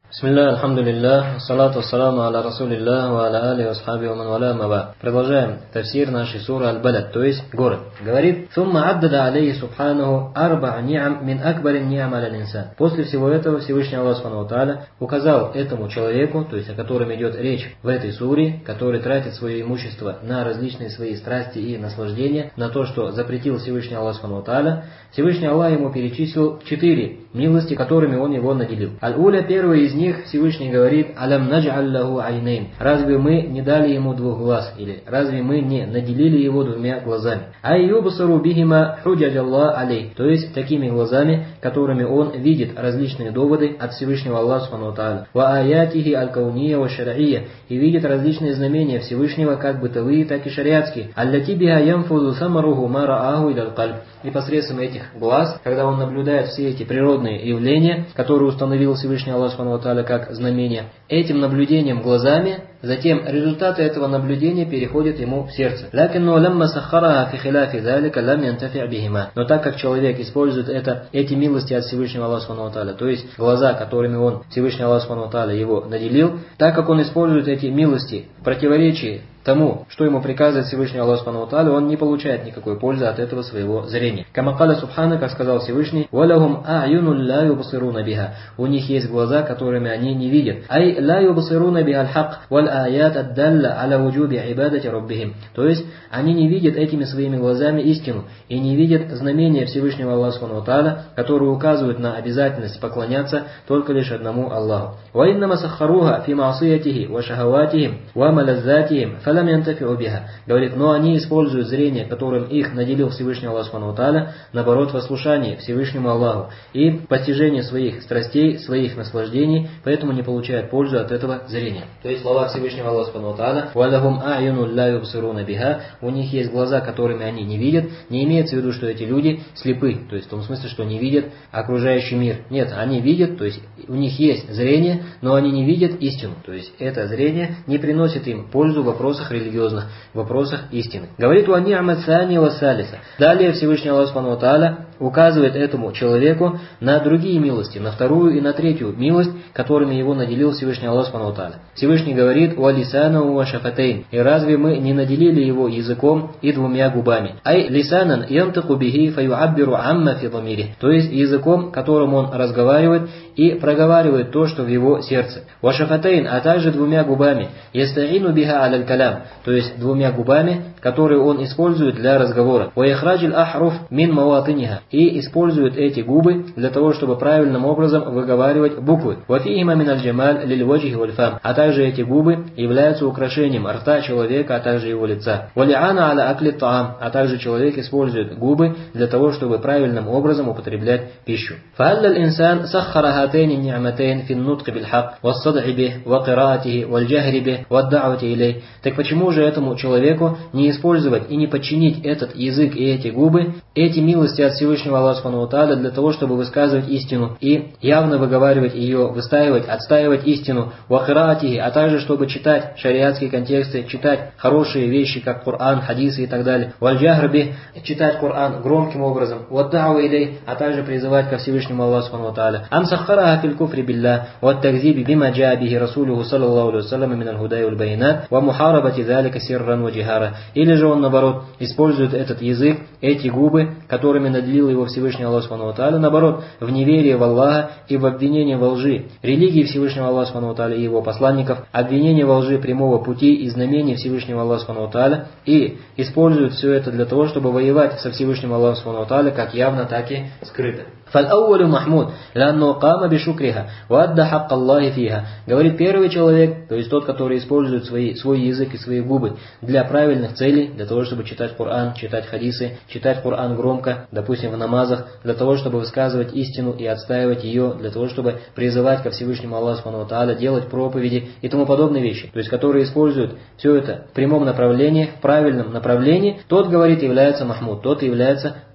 Бисмилля, алхамдулиллах, салату ассаламу аля расулиллах, ва аля али васхаби ва ман валя маба. Продолжаем тафсир нашей суры Аль-Балад, то есть город. Говорит: «Сумма аддада алейхи субханаху арба ни'ам мин акбарин ни'ам аля инсан». После всего этого Всевышний Аллах Субхану ва Тааля указал этому человеку, то есть о котором идет речь в этой суре, который тратит свое имущество на различные свои страсти и наслаждения, на то, что запретил Всевышний Аллах Субхану ва Тааля, Всевышний Аллах ему перечислил 4 милости, которыми он его наделил. Аль-Уля, первый из них, Всевышний говорит: «Алям надж'аль лаху айнейн». Разве мы не дали ему 2 глаз? Или разве мы не наделили его 2 глазами? Айюбсару бихима худжаджаллах алей. То есть такими глазами, которыми он видит различные доводы от Всевышнего Аллаха Субхану ва Тааля. Ва аятихи аль-кауния ва шар'ия. И видит различные знамения Всевышнего, как бытовые, так и шариатские. Аллати биха ямфузу самаруху ма рааху иляль кальб. И посредством этих глаз, когда он наблюдает все эти природные явления, которые установил Всевышний Аллах Субхану ва Тааля как знамения, этим наблюдением глазами, затем результаты этого наблюдения переходят ему в сердце. Но так как человек использует эти милости от Всевышнего Аллаха Субхану ва Тааля, то есть глаза, которыми он, Всевышний Аллах Субхану ва Тааля, его наделил, так как он использует эти милости в противоречии тому, что ему приказывает Всевышний Аллах Субхану ва Тааля, он не получает никакой пользы от этого своего зрения. Камакаля Субхана, как сказал Всевышний: «Валахум а'юну ла юбсируна биха». У них есть глаза, которыми они не видят. Ай ла юбсируна биха аль-хак валь аят аддалла аля вуджуби ибадати раббихим. То есть они не видят этими своими глазами истину и не видят знамения Всевышнего Аллаха Субхану ва Тааля, которые указывают на обязательность поклоняться только лишь одному Аллаху. Ва иннама саххаруха фи ма'сиятихи ва шахаватихим ва малаззатихим. Говорит, но они используют зрение, которым их наделил Всевышний Аллах Субхану ва Тааля, наоборот, в послушании Всевышнему Аллаху и постижение своих страстей, своих наслаждений, поэтому не получают пользу от этого зрения. То есть слова Всевышнего Аллаха Субхану ва Тааля: «Валахум а'юну ла юбсируна биха», у них есть глаза, которыми они не видят, не имеется в виду, что эти люди слепы, то есть в том смысле, что не видят окружающий мир. Нет, они видят, то есть у них есть зрение, но они не видят истину, то есть это зрение не приносит им пользу в вопросах религиозных, в вопросах истины. Говорит: далее Всевышний Аллах Субхану ва Тааля указывает этому человеку на другие милости, на 2-ю и на 3-ю милость, которыми его наделил Всевышний Аллах Субхану ва Тааля. Всевышний говорит: «Валисану ва шафатейн». И разве мы не наделили его языком и 2 губами? Ай лисанан янтаку бихи фаюаббиру амма фи дамири. То есть языком, которым он разговаривает и проговаривает то, что в его сердце. Ва шафатейн, а также 2 губами. Ястаину биха аляль калям. То есть 2 губами, которые он использует для разговора. Ва ихраджил ахруф мин маватиниха. И использует эти губы для того, чтобы правильным образом выговаривать буквы. Ва фихима мин аль-джамаль лиль ваджхи валь фам. А также эти губы являются украшением рта человека, а также его лица. Ва ли'ана аля акли таам. А также человек использует губы для того, чтобы правильным образом употреблять пищу. Фа'алля аль-инсан саххара хатейни ни'матейн фин нутqи биль хак ва ссад'и бих ва қираатихи валь джахри бих ва ад-да'вати илей. Так почему же этому человеку не использовать и не подчинить этот язык и эти губы, эти милости от Всевышнего Аллаха Субхану ва Тааля для того, чтобы высказывать истину и явно выговаривать ее, выстаивать, отстаивать истину, ва қираатихи, а также чтобы читать шариатские контексты, читать хорошие вещи, как Коран, хадисы и так далее, валь джахр бих, читать Коран громким образом, ва ад-да'ва илей, а также призывать ко Всевышнему Аллаху Субхану ва Тааля. Ам саххараха фил куфри билля ва ат-такзиби бима джаа бихи расулуху саллаллаху алейхи ва саллям мин аль-худай валь байинат ва мухарабати залика сирран ва джихара. Или же он, наоборот, использует этот язык, эти губы, которыми наделил его Всевышний Аллах Субхану ва Тааля, наоборот, в неверие в Аллаха и в обвинение во лжи религии Всевышнего Аллаха Субхану ва Тааля и его посланников, обвинение во лжи прямого пути и знамений Всевышнего Аллаха Субхану ва Тааля, и использует все это для того, чтобы воевать со Всевышним Аллахом Субхану ва Тааля как явно, так и скрыто. فالأول محمود لأنه قام بشكرها وأدى حق الله فيها. Говорит, первый человек, то есть тот, который использует свой язык и свои губы для правильных целей, для того, чтобы читать Коран, читать хадисы, читать Коран громко, допустим, в намазах, для того, чтобы высказывать истину и отстаивать ее, для того, чтобы призывать ко Всевышнему Аллаху Субхану ва Тааля, делать проповеди и тому подобные вещи, то есть которые используют все это в прямом направлении, в правильном направлении, тот, говорит, является махмуд, тот является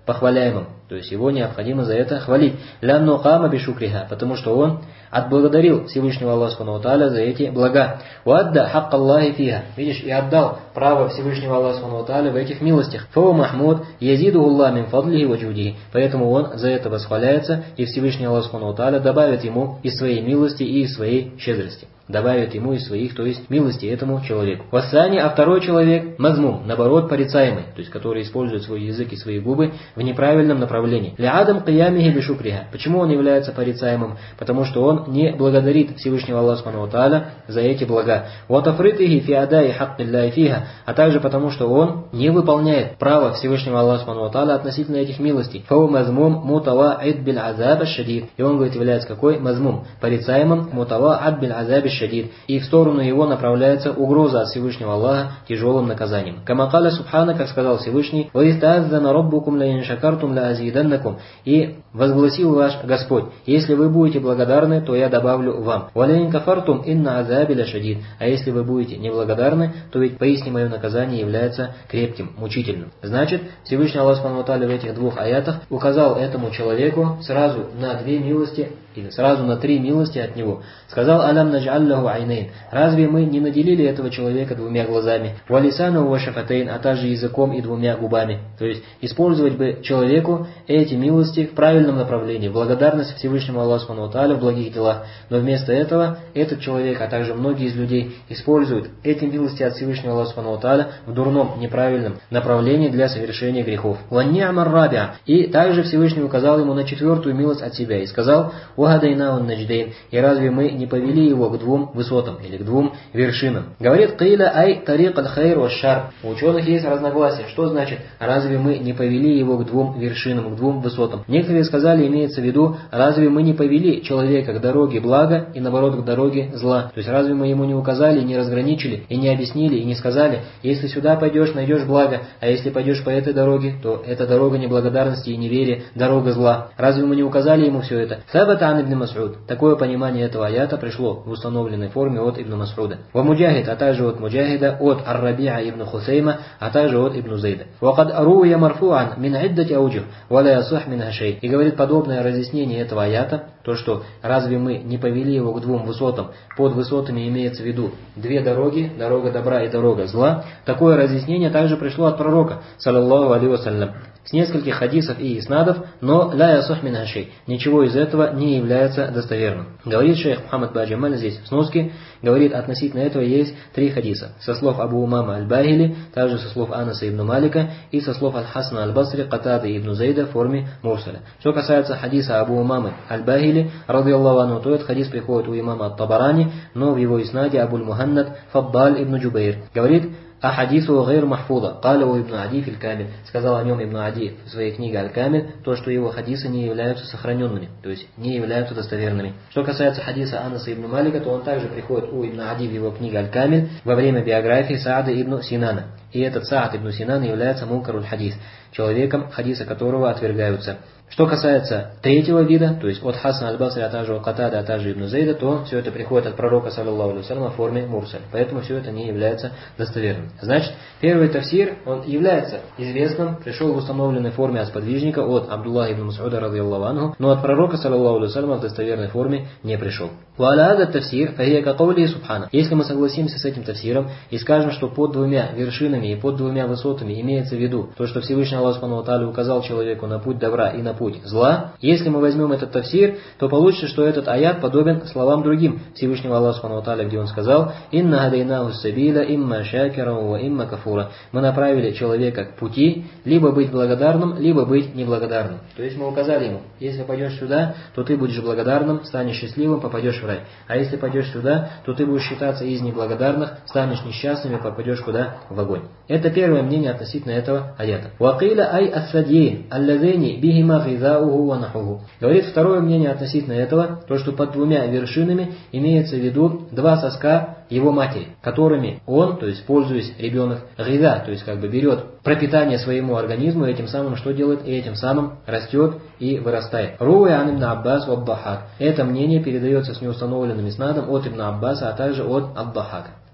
похваляемым. То есть его необходимо за это хвалить. «Лянну кама бишукриха», потому что он отблагодарил Всевышнего Аллаха Субхану ва Тааля за эти блага. «Уадда хакка Аллахи фиха», видишь, и отдал право Всевышнего Аллаха Субхану ва Тааля в этих милостях. «Фау Махмуд язидуху Аллах мин фадлихи ва джудихи», поэтому он за это восхваляется, и Всевышний Аллах Субхану ва Тааля добавит ему из своей милости и из своей щедрости. Добавит ему из своих, то есть милости этому человеку. Вассани, а второй человек, мазмум, наоборот, порицаемый, то есть который использует свой язык и свои губы в неправильном направлении. Лиадам киямихи бишукриха. Почему он является порицаемым? Потому что он не благодарит Всевышнего Аллаха Субхану ва Тааля за эти блага. Ватафритихи фи адай хаккилляхи фиха, а также потому что он не выполняет право Всевышнего Аллаха Субхану ва Тааля относительно этих милостей. Фау мазмум мутаваид биль азаб шадид. И он, говорит, является какой? Мазмум, порицаемым, мутаваид биль азаб шадид. И в сторону его направляется угроза от Всевышнего Аллаха тяжелым наказанием. Камакаля Субхана, как сказал Всевышний, «Ваистааззана роббукум ла ин шакартум ла азиданнакум». И возгласил ваш Господь: если вы будете благодарны, то я добавлю вам. «Валя ин кафартум инна азаби ла шадид». А если вы будете неблагодарны, то ведь поистине мое наказание является крепким, мучительным. Значит, Всевышний Аллах Субхану ва Тааля в этих двух аятах указал этому человеку сразу на две милости, или сразу на три милости от него. Сказал: «Алям наджаллаху айнейн». Разве мы не наделили этого человека двумя глазами? «Валисану ва шафатейн», а также языком и двумя губами. То есть использовать бы человеку эти милости в правильном направлении, в благодарность Всевышнему Аллаху Субхану ва Тааля в благих делах. Но вместо этого этот человек, а также многие из людей используют эти милости от Всевышнего Аллаха Субхану ва Тааля в дурном, неправильном направлении для совершения грехов. «Ванни'амар рабиа». И также Всевышний указал ему на четвертую милость от себя и сказал: «Вахадайнаун надждейн». И разве мы не повели его к двум высотам или к двум вершинам? Говорит: «Киля ай тарик аль-хайр ва-шар». У ученых есть разногласия. Что значит «разве мы не повели его к двум вершинам, к двум высотам»? Некоторые сказали, имеется в виду, разве мы не повели человека к дороге блага и наоборот к дороге зла? То есть разве мы ему не указали, не разграничили и не объяснили и не сказали: если сюда пойдешь, найдешь благо, а если пойдешь по этой дороге, то это дорога неблагодарности и неверия, дорога зла. Разве мы не указали ему все это? Сабата ан ибн Мас'уд. Такое понимание этого аята пришло в установленной форме от Ибн Мас'уда. Ва Муджахид, а также от Муджахида, от Ар-Раби'a ибн Хусейма, а также от Ибн Зейда. Вакад аруя марфу'ан мин иддати ауджух, ва ла ясух минха шей. И говорит подобное разъяснение этого аята, то что разве мы не повели его к двум высотам? Под высотами имеется в виду две дороги, дорога добра и дорога зла. Такое разъяснение также пришло от пророка, саллаллаху алейхи вассалям, с нескольких хадисов и иснадов, но ля ясух минха шей. Ничего из этого не является достоверным. Говорит шейх Мухаммад Баджамаль здесь в сноске, говорит, относительно этого есть три хадиса. Со слов Абу Умама аль-Бахили, также со слов Анаса ибн Малика и со слов Аль-Хасана аль-Басри, Катады ибн Зейда в форме мурсаля. Что касается хадиса Абу Умамы аль-Бахили, радийаллаху анху, то этот хадис приходит у имама ат-Табарани, но в его иснаде Абуль-Муханнад Фаддаль ибн Джубейр. Говорит: «Ахадису гайр махфуда», «Каля Ибн Ади фил Камиль», сказал о нем Ибн Ади в своей книге Аль-Камиль, то, что его хадисы не являются сохраненными, то есть не являются достоверными. Что касается хадиса Анаса ибн Малика, то он также приходит у Ибн Ади в его книге Аль-Камиль во время биографии Саада ибн Синана. И этот Саад ибн Синан является мункаруль хадис, человеком, хадисы которого отвергаются. Что касается третьего вида, то есть от Хасана аль-Басри, а также от Катада, а также Ибн Зейда, то все это приходит от пророка, саллаллаху алейхи вассалям, в форме мурсаль. Поэтому все это не является достоверным. Значит, первый тафсир, он является известным, пришел в установленной форме от сподвижника, от Абдуллаха ибн Мас'уда, радийаллаху анху, но от пророка, саллаллаху алейхи вассалям, в достоверной форме не пришел. Ва'аля тафсир, фахия кaqawli субхана. Если мы согласимся с этим тафсиром и скажем, что под двумя вершинами и под двумя высотами имеется в виду то, что Всевышний Аллах Субхану ва Тааля указал человеку на путь добра и на путь зла, если мы возьмем этот тафсир, то получится, что этот аят подобен словам другим Всевышнего Аллаха Субхану ва Тааля, где он сказал: «Инна хадайнаху сабиля имма шакиран ва имма кафура». Мы направили человека к пути, либо быть благодарным, либо быть неблагодарным. То есть мы указали ему: если пойдешь сюда, то ты будешь благодарным, станешь счастливым, попадешь в рай. А если пойдешь сюда, то ты будешь считаться из неблагодарных, станешь несчастным и попадешь куда? В огонь. Это первое мнение относительно этого аята. «Вакиля ай ас-садьи аллазейни бихима гизауху ва нахуху». Говорит второе мнение относительно этого, то что под двумя вершинами имеется в виду два соска его матери, которыми он, то есть пользуясь ребенок, гиза, то есть как бы берет пропитание своему организму, и этим самым что делает? И этим самым растет и вырастает. Руя ан ибн Аббас вад-Дахак. Это мнение передается с неустановленным иснадом от Ибн Аббаса, а также от ад-Дахака.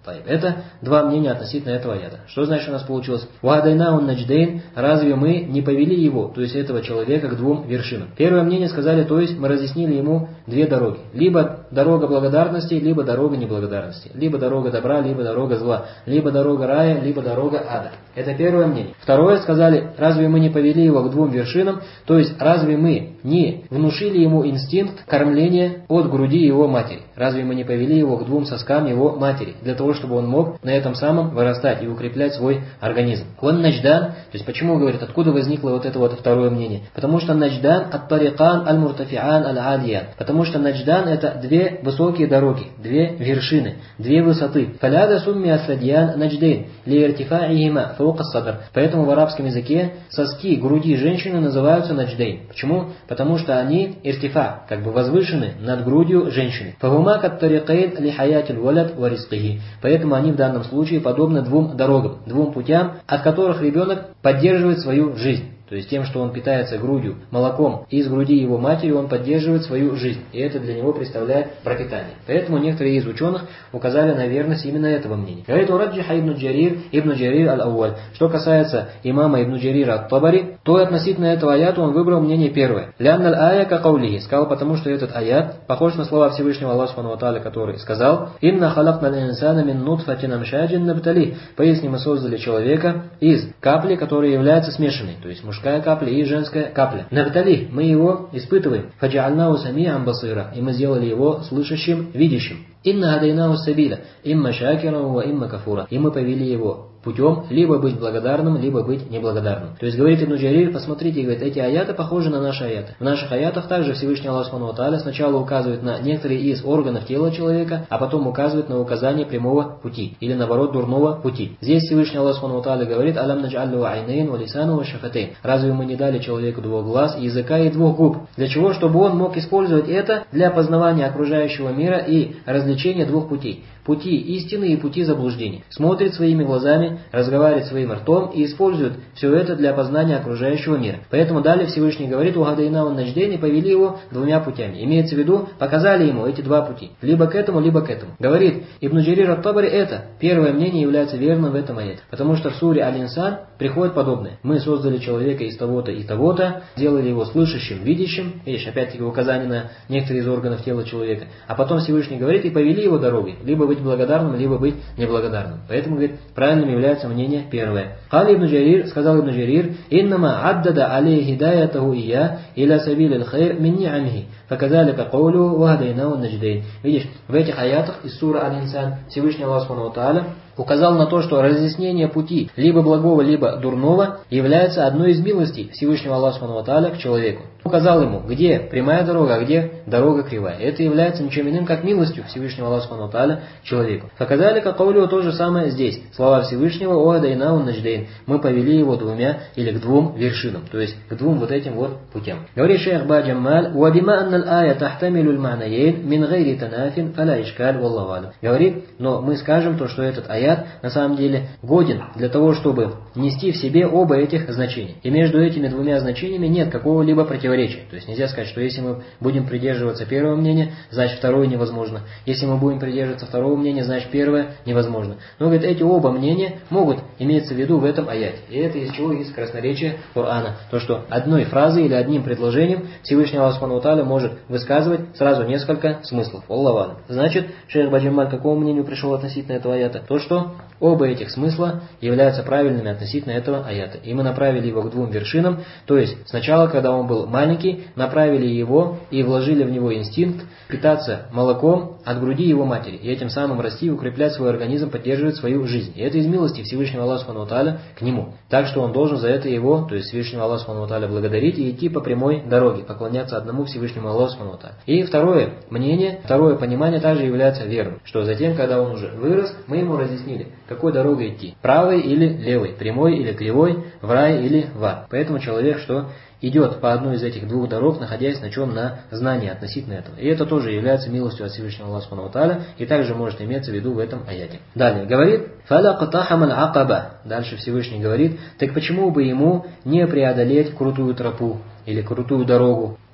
Это два мнения относительно этого аята. Что значит у нас получилось? «Ваадайнаун надждейн», разве мы не повели его, то есть этого человека, к двум вершинам? Первое мнение сказали, то есть мы разъяснили ему две дороги. Либо дорога благодарности, либо дорога неблагодарности. Либо дорога добра, либо дорога зла. Либо дорога рая, либо дорога ада. Это первое мнение. Второе сказали, разве мы не повели его к двум вершинам, то есть разве мы не внушили ему инстинкт кормления от груди его матери? Разве мы не повели его к двум соскам его матери, для того, чтобы он мог на этом самом вырастать и укреплять свой организм? Он надждан, то есть почему говорит, откуда возникло вот это вот второе мнение? Потому что надждан ат-тарикан аль-муртафиан аль-адиян. Потому что надждан это две высокие дороги, две вершины, две высоты. Фаляда сумми асадьян надждейн ли иртифа'ихима фаука садр. Поэтому в арабском языке соски груди женщины называются надждейн. Почему? Потому что они иртифа, как бы возвышены над грудью женщины. Фагума кат-тарикайн ли хаятиль валад ва ризкихи. Поэтому они в данном случае подобны двум дорогам, двум путям, от которых ребенок поддерживает свою жизнь. То есть тем, что он питается грудью, молоком из груди его матери, он поддерживает свою жизнь. И это для него представляет пропитание. Поэтому некоторые из ученых указали на верность именно этого мнения. Говорит ураджиха ибн Джарир аль-Ауаль. Что касается имама ибн Джарира ат-Табари, то относительно этого аята он выбрал мнение первое. Лянналь ая ка каулихи. Сказал, потому что этот аят похож на слова Всевышнего Аллаха Субхану ва Тааля, который сказал: «Инна халакнал инсана мин нутфатин амшаджин набтали». Поясни, мы создали человека из капли, которая является смешанной, то есть мужская капля и женская капля. Набтали, мы его испытываем. Фаджаальнау сами'ан басира, и мы сделали его слышащим, видящим. Инна гадайнау сабиля, имма шакирау ва имма кафура. И мы повели его путем либо быть благодарным, либо быть неблагодарным. То есть говорит Ибн Джарир, посмотрите, говорит, эти аяты похожи на наши аяты. В наших аятах также Всевышний Аллах Субхану ва Тааля сначала указывает на некоторые из органов тела человека, а потом указывает на указание прямого пути, или наоборот дурного пути. Здесь Всевышний Аллах Субхану ва Тааля говорит: «Алям наджаллю айнейн ва лисану ва шафатейн». Разве мы не дали человеку двух глаз, языка и двух губ? Для чего? Чтобы он мог использовать это для познавания окружающего мира и развлечения двух путей. Пути истины и пути заблуждения. Смотрит своими глазами, разговаривает своим ртом и использует все это для познания окружающего мира. Поэтому далее Всевышний говорит: «Угадайнау надждейн», и повели его двумя путями. Имеется в виду, показали ему эти два пути. Либо к этому, либо к этому. Говорит Ибн Джарир ат-Табари, это первое мнение является верным в этом аяте. Потому что в суре Аль-Инсан приходит подобное. Мы создали человека из того-то и того-то, сделали его слышащим, видящим. Видишь, опять-таки указание на некоторые из органов тела человека. А потом Всевышний говорит: и повели его дорогой. Либо быть благодарным, либо быть неблагодарным. Поэтому, говорит, правильным является мнение первое. Кали Ибн Джарир, сказал Ибн Джарир: «Иннама аддада алей хидаятаху ия иля сабилил хайр мин ни'амихи, факазалика каулю вахдайнау надждейн». Видишь, в этих аятах из суры Аль-Инсан Всевышний Аллах Субхану ва Тааля указал на то, что разъяснение пути либо благого, либо дурного является одной из милостей Всевышнего Аллаха Субхану ва Тааля к человеку. Указал ему, где прямая дорога, а где дорога кривая. Это является ничем иным, как милостью Всевышнего Аллаха Субхану ва Тааля к человеку. Показали, как Каулю, то же самое здесь. Слова Всевышнего: «Оадайнау надждейн». Мы повели его двумя или к двум вершинам, то есть к двум вот этим вот путям. Говорит шейх Ба-Джаммаль: «Уабима анналь ая тахтамилюль ма'наяйн мин гайри танафин фаля ишкаль валлаху алям». Говорит, но мы скажем то, что этот аят на самом деле годен для того, чтобы нести в себе оба этих значения. И между этими двумя значениями нет какого-либо противоречия. То есть нельзя сказать, что если мы будем придерживаться первого мнения, значит второе невозможно. Если мы будем придерживаться второго мнения, значит первое невозможно. Но, говорит, эти оба мнения могут иметься в виду в этом аяте. И это из чего? Из красноречия Корана. То, что одной фразой или одним предложением Всевышний Аллах Субхану ва Тааля может высказывать сразу несколько смыслов. Аллаху алям. Значит, шейх Ба-Джаммаль к какому мнению пришел относительно этого аята? То, что оба этих смысла являются правильными относительно этого аята. И мы направили его к двум вершинам. То есть сначала, когда он был маленький, направили его и вложили в него инстинкт питаться молоком от груди его матери. И этим самым расти, укреплять свой организм, поддерживать свою жизнь. И это из милости Всевышнего Аллаха Субхану ва Тааля к нему. Так что он должен за это его, то есть Всевышнего Аллаха Субхану ва Тааля, благодарить и идти по прямой дороге, поклоняться одному Всевышнему Аллаху Субхану ва Тааля. И второе мнение, второе понимание также является верным. Что затем, когда он уже вырос, мы ему разъяснили, какой дорогой идти. Правой или левой, прямой или кривой, в рай или в ад. Поэтому человек, что идет по одной из этих двух дорог, находясь на чем? На знании относительно этого. И это тоже является милостью от Всевышнего Аллаха Субхану ва Тааля, и также может иметься в виду в этом аяте. Далее говорит: «Фаля катахамаль акаба». Дальше Всевышний говорит: так почему бы ему не преодолеть крутую тропу или крутую дорогу?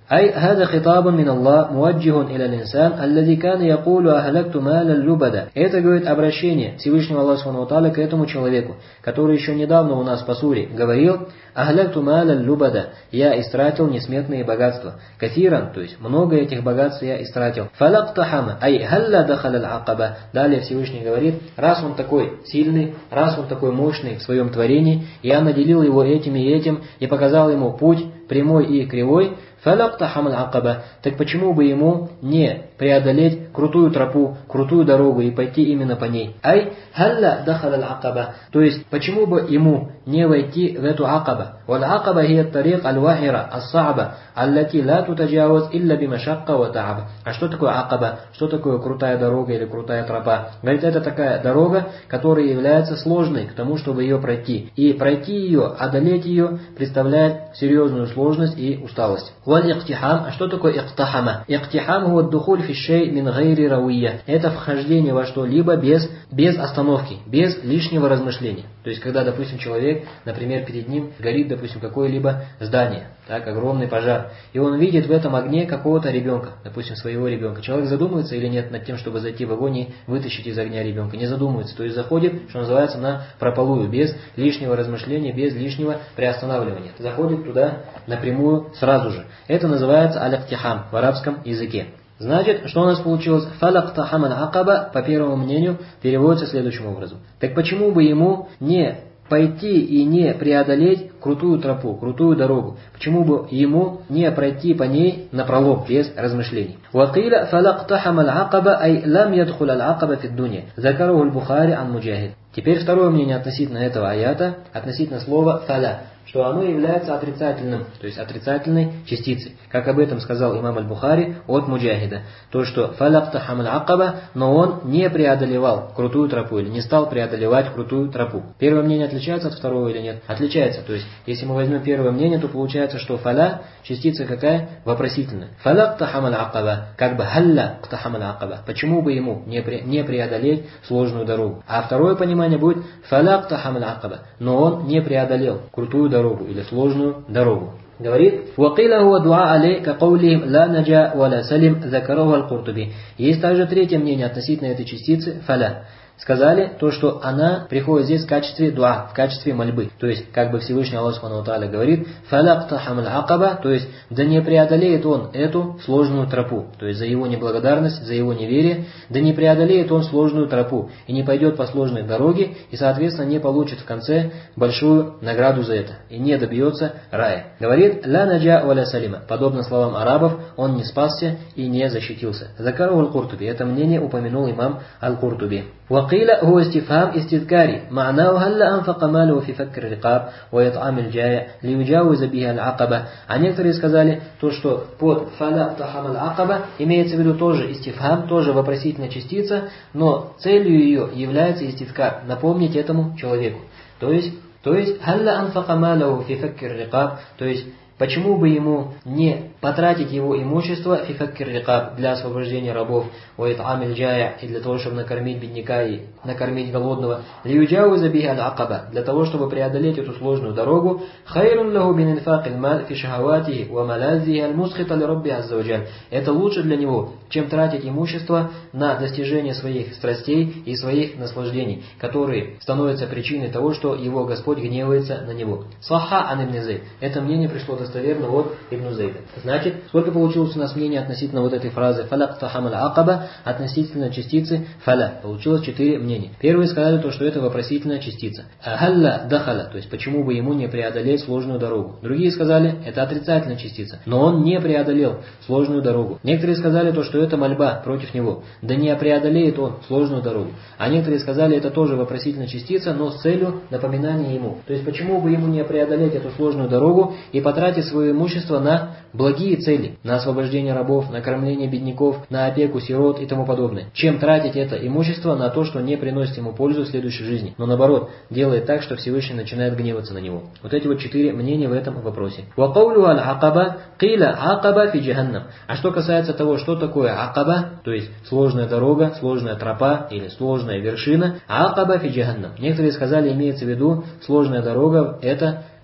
Ай хада хитабун мин Аллах муаджихун иля линсан, аллади кан якулу ахлакту маля любада. Это, говорит, обращение Всевышнего Аллаха Субхану ва Тааля к этому человеку, который еще недавно у нас по суре говорил: ахлакту маля любада, я истратил несметные богатства. Кафиран, то есть много этих богатств я истратил. Фалактахама, ай халла дахал аль-акаба. Далее Всевышний говорит: раз он такой сильный, раз он такой мощный в своем творении, я наделил его этим и этим и показал ему путь прямой и кривой. Фалактахам аль-акаба, так почему бы ему не преодолеть крутую тропу, крутую дорогу и пойти именно по ней? Ай халла дахал аль-акаба, то есть почему бы ему не войти в эту акаба? Валь-акаба хия тарик аль-вахира ас-са'ба, аллати ла тутаджаваз илля бимашакка ва та'аб. А что такое акаба? Что такое крутая дорога или крутая тропа? Говорит, это такая дорога, которая является сложной к тому, чтобы ее пройти. И пройти ее, одолеть ее, представляет серьезную сложность и усталость. Валь-иктихам, а что такое иктахама? Иктихам хуа ад-духуль фи шей мин гайри равия. Это вхождение во что-либо без остановки, без лишнего размышления. То есть, когда, допустим, человек, например, перед ним горит, допустим, какое-либо здание, так, огромный пожар, и он видит в этом огне какого-то ребенка, допустим, своего ребенка. Человек задумывается или нет над тем, чтобы зайти в огонь и вытащить из огня ребенка? Не задумывается, то есть заходит, что называется, на прополую, без лишнего размышления, без лишнего приостанавливания. Заходит туда напрямую сразу же. Это называется аль-иктихам в арабском языке. Значит, что у нас получилось? Фалактахам аль-акаба, по первому мнению, переводится следующим образом. Так почему бы ему не пойти и не преодолеть крутую тропу, крутую дорогу? Почему бы ему не пройти по ней напролом, без размышлений? Вакиля фалактахам аль-акаба, ай лам ядхул аль-акаба фид дунья. Закаруху аль-Бухари ан Муджахид. Теперь второе мнение относительно этого аята, относительно слова фаля, что оно является отрицательным, то есть отрицательной частицей. Как об этом сказал имам аль-Бухари от Муджахида. То, что фалактахам аль-акаба, но он не преодолевал крутую тропу, или не стал преодолевать крутую тропу. Первое мнение отличается от второго или нет? Отличается. То есть, если мы возьмем первое мнение, то получается, что фаля, частица какая? Вопросительная. Фалактахам аль-акаба, как бы халла ктахам аль-акаба. Почему бы ему не преодолеть сложную дорогу? А второе понимание будет фалактахам аль-акаба, но он не преодолел крутую дорогу или сложную дорогу. Говорит: «Вакиля хуа дуа алей ка каулихим ла наджа ва ла салим закараху аль-Куртуби». Есть также третье мнение относительно этой частицы фаля. Сказали то, что она приходит здесь в качестве дуа, в качестве мольбы. То есть, как бы Всевышний Аллах Субхану ва Тааля говорит: «Фалактахам аль-акаба», то есть, да не преодолеет он эту сложную тропу. То есть, за его неблагодарность, за его неверие, да не преодолеет он сложную тропу и не пойдет по сложной дороге, и, соответственно, не получит в конце большую награду за это, и не добьется рая. Говорит: «Ла наджа ва ла салима». Подобно словам арабов, он не спасся и не защитился. Закараху аль-Куртуби. Это мнение упомянул имам аль-Куртуби. وقيل هو استفهام استذكاري معناه هل أنفق ماله في فك الرقاب وإطعام الجائع ليجاوز بها العقبة. А некоторые сказали то, что под фалактахам аль-акаба имеется в виду тоже истифхам, тоже вопросительная частица, но целью ее является истидкар, напомнить этому человеку. То есть халла анфака малаху фи факкир рикаб, то есть почему бы ему не потратить его имущество фи факкир рикаб, для освобождения рабов, ва ит'амиль джая, и для того, чтобы накормить бедняка и накормить голодного, лиюджауза биха аль-акаба, для того, чтобы преодолеть эту сложную дорогу, хайрун лаху бин инфакил мал фи шахаватихи ва малазихи аль-мусхита ли рабби азза ва джаль. Это лучше для него, чем тратить имущество на достижение своих страстей и своих наслаждений, которые становятся причиной того, что его Господь гневается на него. Саха ан ибн Зейд. Это мнение пришло достоверно от Ибн Зейда. Значит, сколько получилось у нас мнений относительно вот этой фразы фалактахам аль-акаба, относительно частицы фаля? Получилось 4 мнения. Первые сказали то, что это вопросительная частица. Халла дахаля, то есть почему бы ему не преодолеть сложную дорогу. Другие сказали, это отрицательная частица, но он не преодолел сложную дорогу. Некоторые сказали то, что это мольба против него, да не преодолеет он сложную дорогу. А некоторые сказали, это тоже вопросительная частица, но с целью напоминания ему. То есть почему бы ему не преодолеть эту сложную дорогу и потратить свое имущество на благие цели, на освобождение рабов, на кормление бедняков, на опеку сирот и тому подобное, чем тратить это имущество на то, что не приносит ему пользу в следующей жизни, но наоборот, делает так, что Всевышний начинает гневаться на него. Вот эти вот 4 мнения в этом вопросе. وَقَوْلُهَا الْعَقَبَةِ قِيلَ عَقَبَةِ فِي جَهَنَّمْ. А что касается того, что такое акаба, то есть сложная дорога, сложная тропа или сложная вершина, акаба фи джаханнам. Некоторые сказали, имеется в виду сложная дорога, это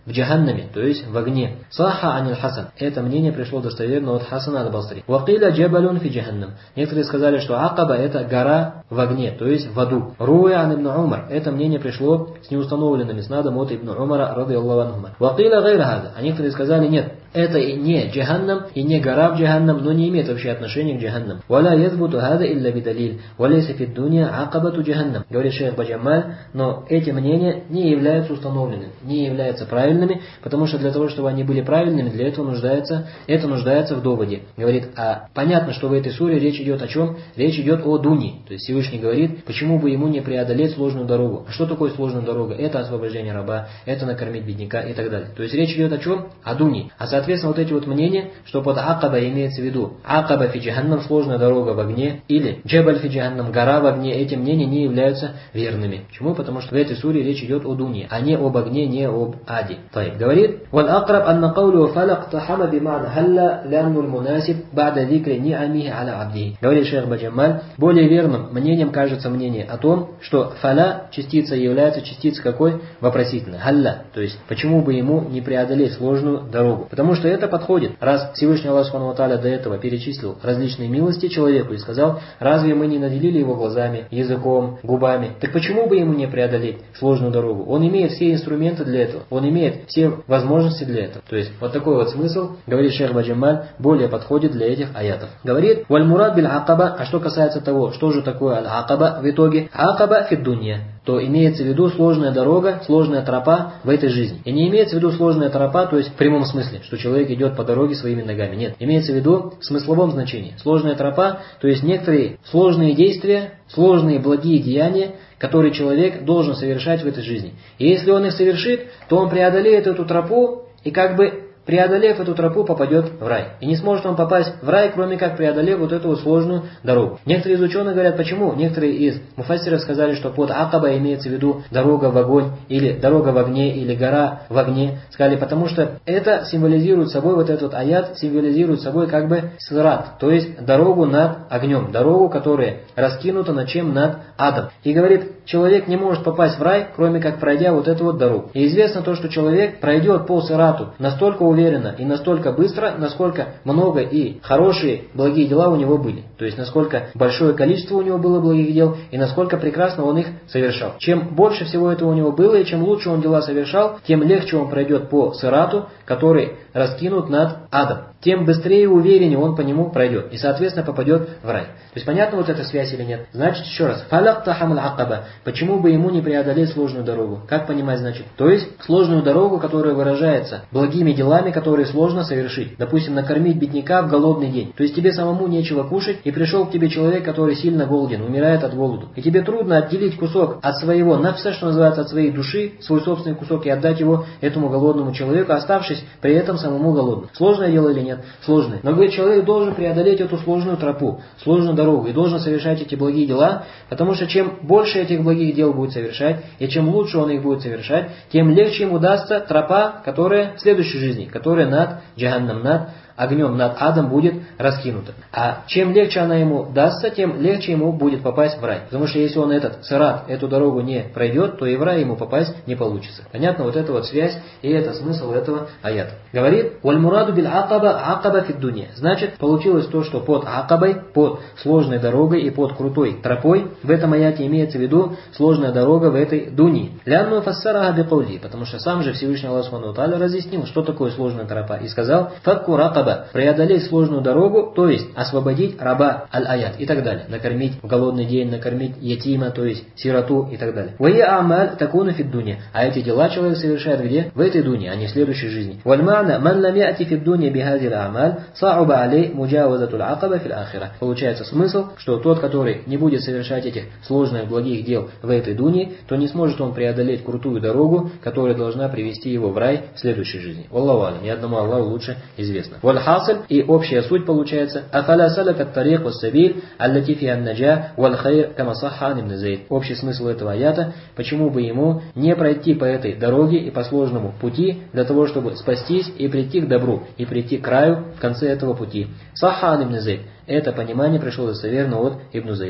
в джаханнаме, то есть в огне. Саха анил Хасан. Это мнение пришло достоверно от Хасана аль-Басри. Вакиля джабалюн фи джаханнам. Некоторые сказали, что Акаба это гора в огне, то есть в аду. Руя ан ибн Умар. Это мнение пришло с неустановленным иснадом от ибн Умара ради Аллаху анхума. Вакиля гайра хаза. А некоторые сказали, нет, это и не джаханнам, и не гора в джаханнам, но не имеет вообще отношения к джаханнам. Валя язбуту хаза илля бидалил. Валяйса фи дуня акабату джаханнам. Говорит шейх Баджамаль, но эти мнения не являются установленными, не являются правильными, потому что для того, чтобы они были правильными, для этого нуждается в доводе. Говорит, а понятно, что в этой суре речь идет о чем? Речь идет о дуни. То есть Всевышний говорит, почему бы ему не преодолеть сложную дорогу. А что такое сложная дорога? Это освобождение раба, это накормить бедняка и так далее. То есть речь идет о чем? О дуни. А соответственно вот эти вот мнения, что под Акаба имеется в виду Акаба фи джаханнам, сложная дорога в огне, или Джабаль фи джаханнам, гора в огне, эти мнения не являются верными. Почему? Потому что в этой суре речь идет о дуне, а не об огне, не об аде. Говорит, «Валь акраб анна каулю фалак тахама биман халла лянну мунасиб бада викри ни'амихи аля абди». Говорит шейх Баджамаль, более верным мнением кажется мнение о том, что фаля, частица, является частицей какой? Вопросительной. Халла, то есть, почему бы ему не преодолеть сложную дорогу? Потому что это подходит. Раз Всевышний Аллах Субхану ва Тааля до этого перечислил различные милости человеку и сказал, разве мы не наделили его глазами, языком, губами? Так почему бы ему не преодолеть сложную дорогу? Он имеет все инструменты для этого. Он имеет все возможности для этого. То есть, вот такой вот смысл, говорит шейх Баджамаль, более подходит для этих аятов. Говорит, «Валь мурад биль акаба», а что касается того, что же такое аль-акаба в итоге? Акаба фид дунья. То имеется в виду сложная дорога, сложная тропа в этой жизни. И не имеется в виду сложная тропа, то есть в прямом смысле, что человек идет по дороге своими ногами. Нет. Имеется в виду в смысловом значении. Сложная тропа, то есть некоторые сложные действия, сложные благие деяния, которые человек должен совершать в этой жизни. И если он их совершит, то он преодолеет эту тропу и как бы преодолев эту тропу, попадет в рай. И не сможет он попасть в рай, кроме как преодолев вот эту вот сложную дорогу. Некоторые из ученых говорят, почему? Некоторые из муфассиров сказали, что под Акаба имеется в виду дорога в огонь, или дорога в огне, или гора в огне. Сказали, потому что это символизирует собой, вот этот аят символизирует собой как бы сират, то есть дорогу над огнем, дорогу, которая раскинута над чем? Над адом. И говорит, человек не может попасть в рай, кроме как пройдя вот эту вот дорогу. И известно то, что человек пройдет по сирату настолько уверенно и настолько быстро, насколько много и хорошие, благие дела у него были. То есть, насколько большое количество у него было благих дел, и насколько прекрасно он их совершал. Чем больше всего этого у него было, и чем лучше он дела совершал, тем легче он пройдет по сирату, который раскинут над адом. Тем быстрее и увереннее он по нему пройдет. И, соответственно, попадет в рай. То есть, понятно вот эта связь или нет? Значит, еще раз. Фалак тахамул акаба. Почему бы ему не преодолеть сложную дорогу? Как понимать, значит? То есть, сложную дорогу, которая выражается благими делами, которые сложно совершить. Допустим, накормить бедняка в голодный день. То есть, тебе самому нечего кушать, и пришел к тебе человек, который сильно голоден, умирает от голоду. И тебе трудно отделить кусок от своего нафса, что называется, от своей души, свой собственный кусок, и отдать его этому голодному человеку, оставшись при этом самому голодным. Сложное дело или нет? Сложное. Но, говорит, человек должен преодолеть эту сложную тропу, сложную дорогу, и должен совершать эти благие дела, потому что чем больше этих благих дел будет совершать, и чем лучше он их будет совершать, тем легче ему дастся тропа, которая в следующей жизни, которая над джаханнам, над огнем, над адом будет раскинута. А чем легче она ему дастся, тем легче ему будет попасть в рай. Потому что если он этот сират, эту дорогу не пройдет, то и в рай ему попасть не получится. Понятно? Вот эта вот связь и это смысл этого аята. Говорит, «Валь мураду биль акаба, акаба фид дунья». Значит, получилось то, что под акабой, под сложной дорогой и под крутой тропой, в этом аяте имеется в виду сложная дорога в этой дуни. Лянну фассараха бикаули, потому что сам же Всевышний Аллах Субхану ва Тааля разъяснил, что такое сложная тропа, и сказал, «Факку ракаба», преодолеть сложную дорогу, то есть освободить раба аль-аят и так далее. Накормить в голодный день, накормить ятима, то есть сироту и так далее. «Вая амаль такуна фид дуня». А эти дела человек совершает где? В этой дуне, а не в следующей жизни. «Валь ма'на ман лам я'ти фид дуня бихазил амаль са'уба алей муджавазатуль акаба фил ахира». Получается смысл, что тот, который не будет совершать этих сложных благих дел в этой дуне, то не сможет он преодолеть крутую дорогу, которая должна привести его в рай в следующей жизни. Аллаху алям, ни одному Аллаху лучше известно. Валь-хасиль, и общая суть получается, «Афаля салакат тарик вассабиль, аллати фи ан-наджа валь-хайр кама сахха ан ибн Зейд». Общий смысл этого аята, почему бы ему не пройти по этой дороге и по сложному пути, для того, чтобы спастись и прийти к добру, и прийти к краю в конце этого пути. Сахха ан ибн Зейд. Это понимание пришло достоверно от Ибн Зейда.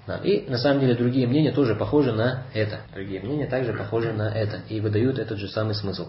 Да. И на самом деле другие мнения тоже похожи на это. Другие мнения также похожи на это и выдают этот же самый смысл.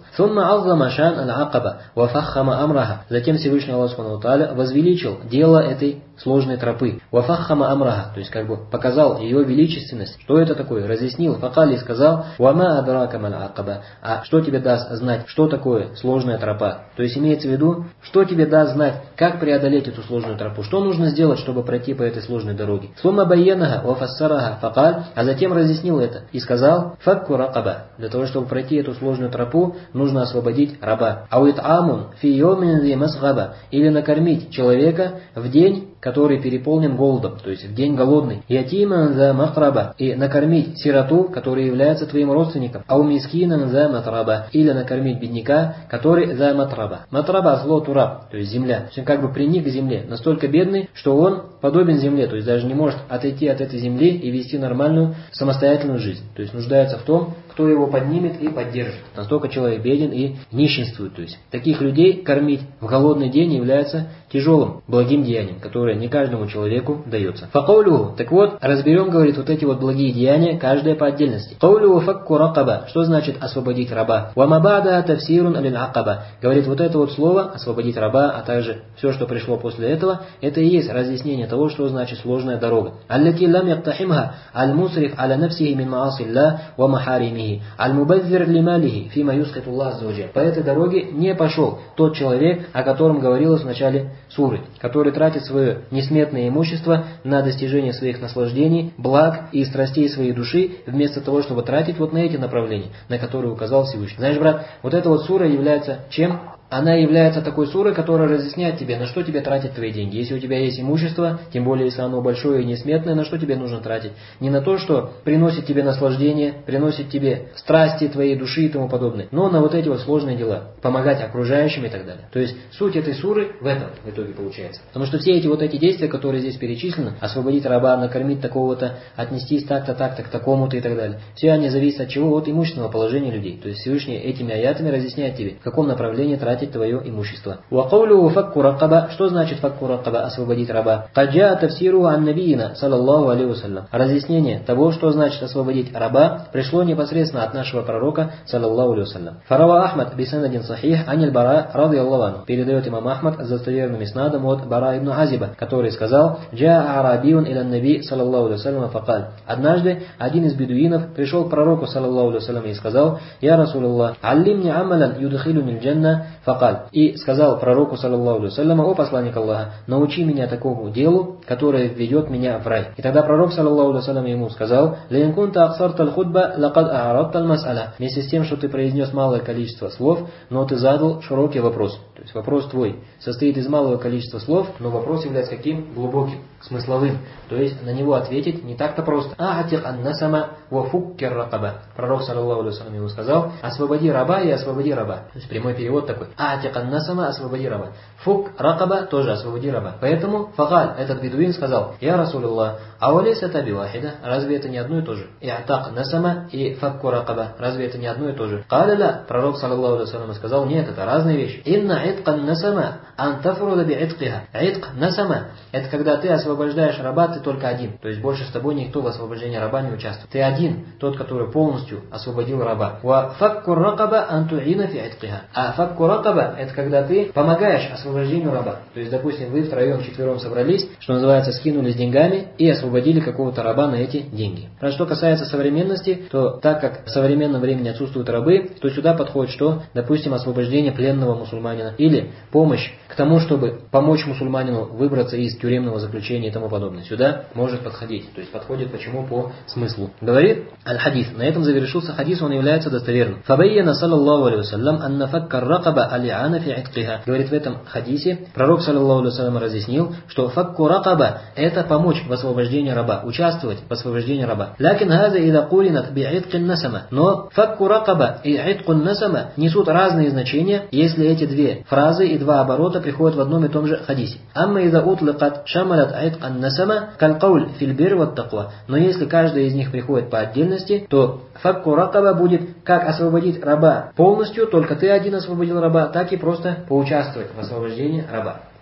Затем Всевышний Аллах Субхану ва Тааля возвеличил дело этой сложной тропы. Вафаххама амраха, то есть как бы показал ее величественность. Что это такое? Разъяснил. Факали сказал: Вама адрака мал акаба. А что тебе даст знать, что такое сложная тропа? То есть имеется в виду, что тебе даст знать, как преодолеть эту сложную тропу? Что нужно сделать, чтобы пройти по этой сложной дороге? Сумма байянаха вафассараха факаль, а затем разъяснил это и сказал: факку ракаба. Для того, чтобы пройти эту сложную тропу, нужно освободить раба. Ауит амун фи йомин зи масгаба, или накормить человека в день, который переполнен голодом, то есть в день голодный. Ятиман за махраба, и накормить сироту, который является твоим родственником. Ау мискинан за матраба, или накормить бедняка, который за матраба. Матраба зло тураб, то есть земля. То есть он как бы приник к земле, настолько бедный, что он подобен земле, то есть даже не может отойти от этой земли и вести нормальную самостоятельную жизнь. То есть нуждается в том, кто его поднимет и поддержит. Настолько человек беден и нищенствует. То есть таких людей кормить в голодный день является тяжелым, благим деянием, которое не каждому человеку дается. Факаулюху. Так вот, разберем, говорит, вот эти вот благие деяния, каждое по отдельности. Каулюху факку ракаба. Что значит освободить раба? Вамабада тафсирун алин акаба. Говорит, вот это вот слово, освободить раба, а также все, что пришло после этого, это и есть разъяснение того, что значит сложная дорога. Аллати лам яктахимха аль-мусриф аля нафсихи мин маасилля ва махаримихи аль-мубаззир лималихи фима юскатуллах зауджа. По этой дороге не пошел тот человек, о котором говорилось в начале суры, который тратит свое несметное имущество на достижение своих наслаждений, благ и страстей своей души, вместо того, чтобы тратить вот на эти направления, на которые указал Всевышний. Знаешь, брат, вот эта вот сура является чем? Она является такой сурой, которая разъясняет тебе, на что тебе тратить твои деньги. Если у тебя есть имущество, тем более если оно большое и несметное, на что тебе нужно тратить? Не на то, что приносит тебе наслаждение, приносит тебе страсти твоей души и тому подобное, но на вот эти вот сложные дела, помогать окружающим и так далее. То есть суть этой суры в этом в итоге получается. Потому что все эти вот эти действия, которые здесь перечислены, освободить раба, накормить такого-то, отнестись так-то, так-то, к такому-то и так далее, все они зависят от чего? От имущественного положения людей. То есть Всевышний этими аятами разъясняет тебе, в каком направлении тратить твое имущество. Вакаулю факку ракаба. Что значит факку ракаба? Освободить раба. Каджа тафсиру ан набиина саллаллаху алейхи вассалям. Разъяснение того, что значит освободить раба, пришло непосредственно от нашего пророка саллаллаху алейхи вассалям. Фарава Ахмад бисанадин сахих аниль бара радиаллаху анху. Передает имам Ахмад с достоверным иснадом от Бара ибн Азиба, который сказал: Джа арабиун илян наби саллаллаху алейхи вассалям факаль. Однажды один из бедуинов пришел к пророку саллаллаху алейхи вассалям и сказал: Я Расулаллах, аллимни амалян юдхилуни джанна. И сказал пророку, саллаллаху алейхи вассалям: о посланник Аллаха, научи меня такому делу, которое введет меня в рай. И тогда пророк, саллаллаху алейхи вассалям, ему сказал: вместе с тем, что ты произнес малое количество слов, но ты задал широкий вопрос. То есть вопрос твой состоит из малого количества слов, но вопрос является каким? Глубоким, смысловым. То есть на него ответить не так-то просто. Пророк, саллаллаху алейхи вассалям, ему сказал: освободи раба и освободи раба. То есть прямой перевод такой. Освободи раба. Фук ракаба, тоже освободи раба. Поэтому фагаль, этот бедуин, сказал: Я Расулаллах, ауалейса таби вахида, разве это не одно и то же? И'так насама и факку ракаба, разве это не одно и то же? Каляля, пророк, саллаллаху алейхи вассалям, сказал: нет, это разные вещи. Инна иткан насама антафруда би иткиха. Итк насама, это когда ты освобождаешь раба, ты только один. То есть больше с тобой никто в освобождении раба не участвует. Ты один, тот, который полностью освободил раба. Ва факку ракаба антуина фи иткиха. А факку ракаба, это когда ты помогаешь освобождению раба. То есть, допустим, вы втроем, четвером собрались, что называется, скинулись деньгами и освободили какого-то раба на эти деньги. А что касается современности, то так как в современном времени отсутствуют рабы, то сюда подходит что? Допустим, освобождение пленного мусульманина или помощь к тому, чтобы помочь мусульманину выбраться из тюремного заключения и тому подобное. Сюда может подходить. То есть подходит почему? По смыслу. Говорит аль-хадис. На этом завершился хадис, он является достоверным. Фабайяна саллаллаху алейхи вассалям анна факка ракаба али'ана фи иткиха. Говорит в этом хадисе, пророк саллаллаху алейхи вассалям разъяснил, что факку ракаба это помочь в освобождении раба, участвовать в освобождении раба. Лякин хаза ида кулинат би иткин насама. Но факку ракаба и иткун насама несут разные значения, если эти две фразы и два оборота приходят в одном и том же хадисе. Амма ида утликат шамалат иткан насама калкауль фильбир ват таква. Но если каждая из них приходит по отдельности, то факку ракаба будет как освободить раба полностью, только ты один освободил раба, так и просто поучаствовать в освобождении раба.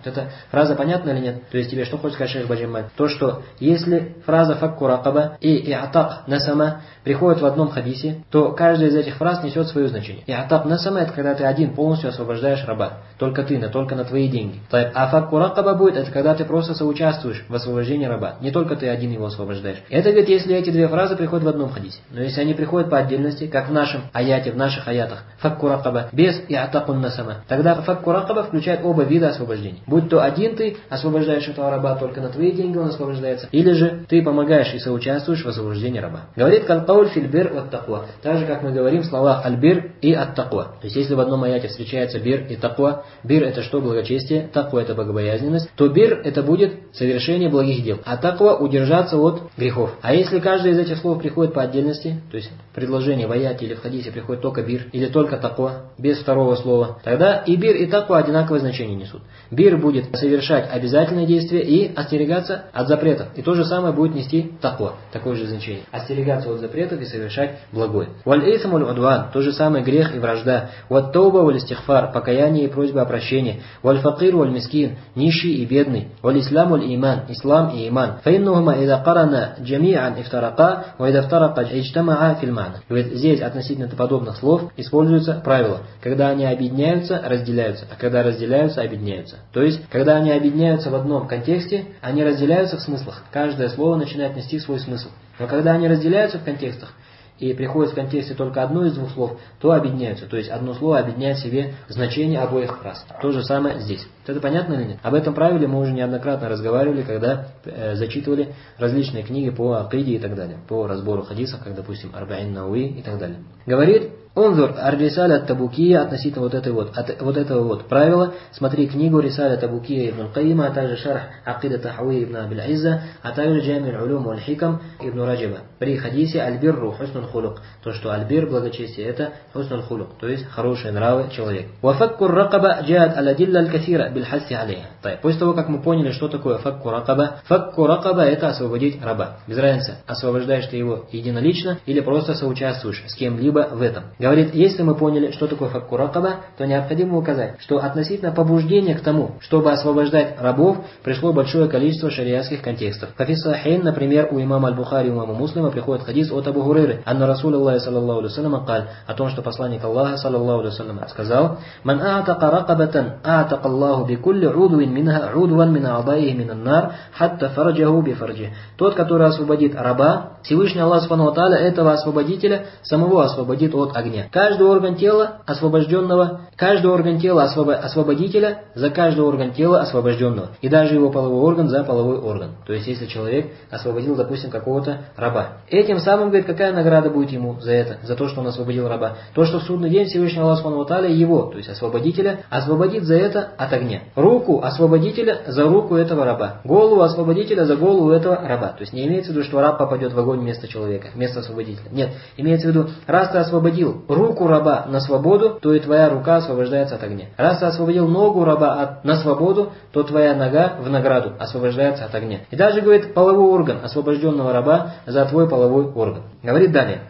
Эта фраза понятна или нет? То есть тебе что хочет сказать шейх Баджималь? То, что если фраза факку ракаба и иатак насама приходят в одном хадисе, то каждая из этих фраз несет свое значение. Иатак насама — это когда ты один полностью освобождаешь раба. Только ты, только на твои деньги. А факку ракаба будет, это когда ты просто соучаствуешь в освобождении раба. Не только ты один его освобождаешь. Это, говорит, если эти две фразы приходят в одном хадисе. Но если они приходят по отдельности, как в нашем аяте, в наших аятах, факку ракаба, без иатакун насама, тогда факку ракаба включает оба вида освобождения. Будь то один ты освобождаешь этого раба, только на твои деньги он освобождается, или же ты помогаешь и соучаствуешь в освобождении раба. Говорит калкауль фильбир от таква. Так же, как мы говорим в словах аль-бир и ат-таква. То есть, если в одном аяте встречается бир и таква, бир это что? Благочестие, таква это богобоязненность, то бир это будет совершение благих дел, а таква удержаться от грехов. А если каждое из этих слов приходит по отдельности, то есть предложение в аяте или в хадисе приходит только бир или только таква, без второго слова, тогда и бир и таква одинаковое значение несут. Бир будет совершать обязательные действия и остерегаться от запретов. И то же самое будет нести таква, такое же значение. Остерегаться от запретов и совершать благое. Валь-исм валь-удван, то же самое грех и вражда. Ват-тауба валь-истихфар, покаяние и просьба о прощении. Валь-факир валь-мискин, нищий и бедный. Валь-ислам валь-иман, ислам и иман. Фаиннухума ида карана джами'ан ифтарака, ва ида втарака иджтамаа фильмана. Здесь относительно подобных слов используется правило. Когда они объединяются, разделяются, а когда разделяются, объединяются. То есть, когда они объединяются в одном контексте, они разделяются в смыслах. Каждое слово начинает нести свой смысл. Но когда они разделяются в контекстах, и приходит в контексте только одно из двух слов, то объединяются. То есть одно слово объединяет в себе значение обоих фраз. То же самое здесь. Это понятно или нет? Об этом правиле мы уже неоднократно разговаривали, когда зачитывали различные книги по акиде и так далее. По разбору хадисов, как, допустим, Арбаин Науи и так далее. Говорит Унзур ар-рисаля ат-табукия относительно этого вот правила. Смотри книгу Рисаля Табукия ибн Каима, а также шарх Акида Тахуи ибн Абиль Изза, а также Джами аль-Улум валь-Хикам ибн Раджаба. При хадисе аль-бирру хуснул хулук. То, что аль-бир, благочестие, это хуснул хулук, то есть хорошие нравы человека. Вафакку ракаба джаат аль-адилля аль-кафира биль-хасси алейха. После того, как мы поняли, что такое факку ракаба это освободить раба. Без разницы, освобождаешь ты его единолично или просто соучаствуешь с кем-либо в этом. Говорит, если мы поняли, что такое факку ракаба, то необходимо указать, что относительно побуждения к тому, чтобы освобождать рабов, пришло большое количество шариатских контекстов. Кафи Сахин, например, у имама Аль-Бухари и у имама Муслима приходит хадис от Абу Хурайры, анна Расул Аллахи саллаллаху алейхи вассалям каль, о том, что посланник Аллаха саллаллаху алейхи вассалям сказал: «Ман а'атака ракабатан, а'атака Аллаху бикулли удвин минха удван мин а'даихи минан нар, хатта фарджаху би фарджи». Тот, который освободит раба, Всевышний Аллах Субхану ва Тааля этого освободителя самого освободит от огня. Каждый орган тела освобожденного, каждый орган тела освободителя за каждый орган тела освобожденного. И даже его половой орган за половой орган. То есть, если человек освободил, допустим, какого-то раба. Этим самым, говорит, какая награда будет ему за это, за то, что он освободил раба? То, что в судный день Всевышний Аллах Субхану ва Тааля его, то есть освободителя, освободит за это от огня. Руку освободителя за руку этого раба. Голову освободителя за голову этого раба. То есть, не имеется в виду, что раб попадет в огонь вместо человека, вместо освободителя. Нет, имеется в виду, раз ты освободил руку раба на свободу, то и твоя рука освобождается от огня. Раз ты освободил ногу раба на свободу, то твоя нога в награду освобождается от огня. И даже, говорит, половой орган освобожденного раба за твой половой орган. Говорит далее.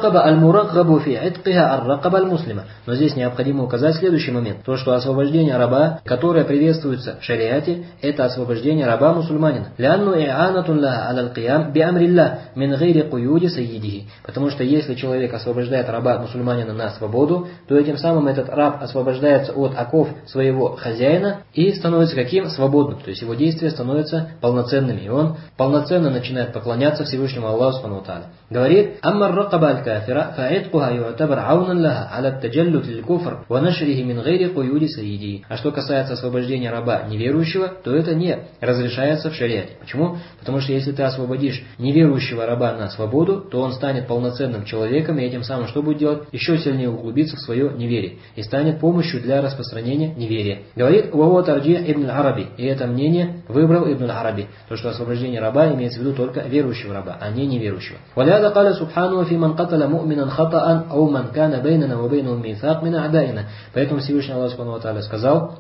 Но здесь необходимо указать следующий момент. То, что освобождение раба, которое приветствуется в шариате, это освобождение раба мусульманина. Потому что если человек освобождает раба мусульманина на свободу, то этим самым этот раб освобождается от оков своего хозяина и становится каким? Свободным. То есть его действия становятся полноценными. И он полноценно начинает поклоняться Всевышнему Аллаху Субхану ва Тааля. Говорит: «Аммар ракаба аль-кафира, фа'идкуха ю'табар аунан лаха, аля таджаллют лиль-куфр, ва нашрихи мин гайри куюди сайиди». А что касается освобождения раба неверующего, то это не разрешается в шариате. Почему? Потому что если ты освободишь неверующего раба на свободу, то он станет полноценным человеком, и этим самым что будет делать? Еще сильнее углубиться в свое неверие. И станет помощью для распространения неверия. Говорит Уава Тарджи ибн Араби. И это мнение выбрал Ибн Араби. То, что освобождение раба имеется в виду только верующего раба, а не неверующего. وَلِهَذَا قَالَ سُبْحَانَهُ فِي مَنْ قَتَلَ مُؤْمِنًا خَطَأً أَوْ مَنْ كَانَ بَيْنَنَا وَبَيْنَهُ مِيثَاقٌ مِنْ أَعْدَائِنَا. Поэтому Всевышний Аллах Субхану ва Тааля сказал, что